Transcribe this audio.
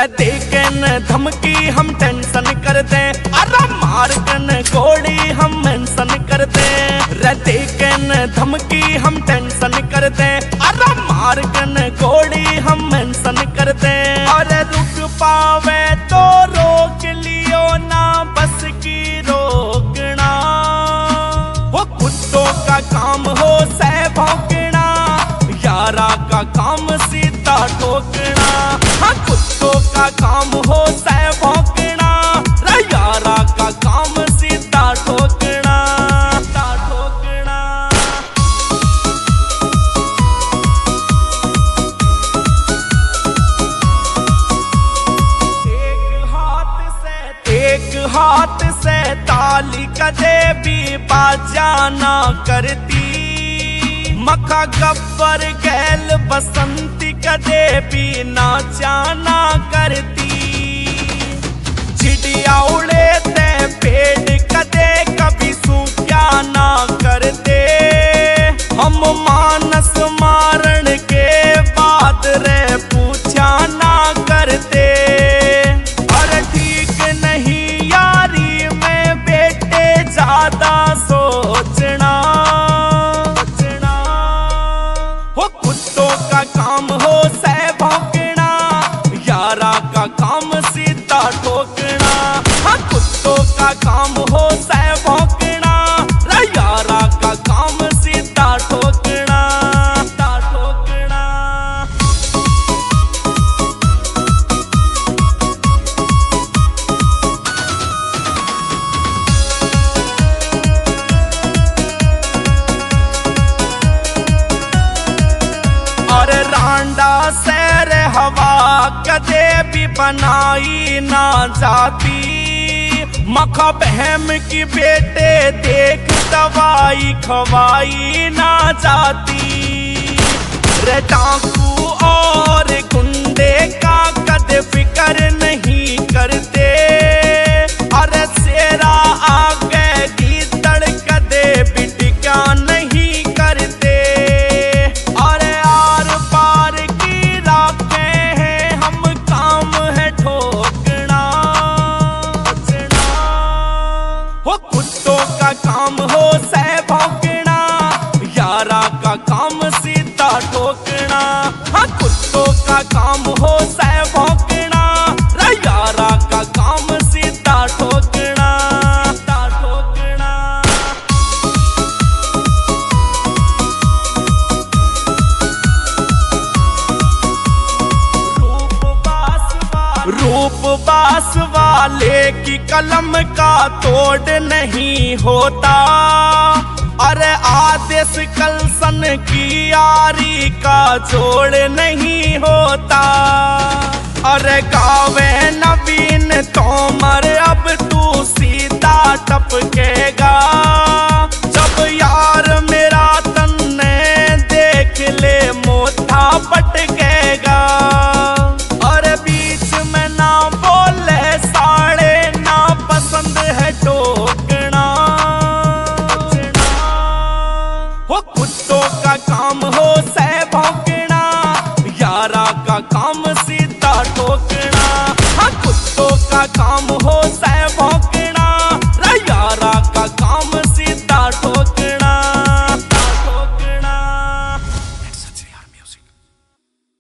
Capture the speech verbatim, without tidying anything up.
रहते कन धमकी हम टेंशन कर दे, अरे मार कन गोली हम मेंशन कर दे। रहते कन धमकी हम टेंशन कर दे, अरे मार कन गोली हम मेंशन कर दे। अरे रुक पावे तो रोक लियो ना, बस की रोकना। वो कुत्तों का काम हो सह भौंकना, यारा का काम सीधा ठोकना। हाँ, कुत्तों का काम हो सह भौंकना, यारा का काम सीधा ठोकना, सीधा ठोकना। एक हाथ से एक हाथ से ताली कदे भी बाजा ना करती, मखा गब्बर गैल बसंती कदे भी नाचा ना करती। चिड़िया उड़े ते पेड़ कदे कभी सूख्या ना करते, हम मानस मारण के बाद रे पूछा ना करते। और ठीक नहीं यारी में बेटे ज्यादा सोचना, हो कुत्तों का काम हो सह भौंकना, यारा का काम सीधा ठोकना। हाँ, कुत्तों का काम हो सह भौंकना, यारा का काम सीधा ठोकना, सीधा ठोकना। और रांडा सैर हवा कदे भी बनाई ना जाती, मखा बहम की बेटे देख दवाई खवाई ना जाती। रे डाकू और गुंडे का कदे फिक्र नहीं करते, अरे शेरा आगे गीदड़ कदे भी टिका नहीं करते। अरे आर पार की राखे हैं हम, काम है ठोकना। हो कुत्तों का काम हो सह भौंकना, यारा का काम सीधा ठोकना। हाँ, कुत्तों का काम हो सह भौंकना, यारा का काम सीधा ठोकना, सीधा ठोकना। रूप बास वाले की कलम का तोड़ नहीं होता, अरे आदेश कलसन की यारी का जोड़ नहीं होता। अरे गावे नवीन तो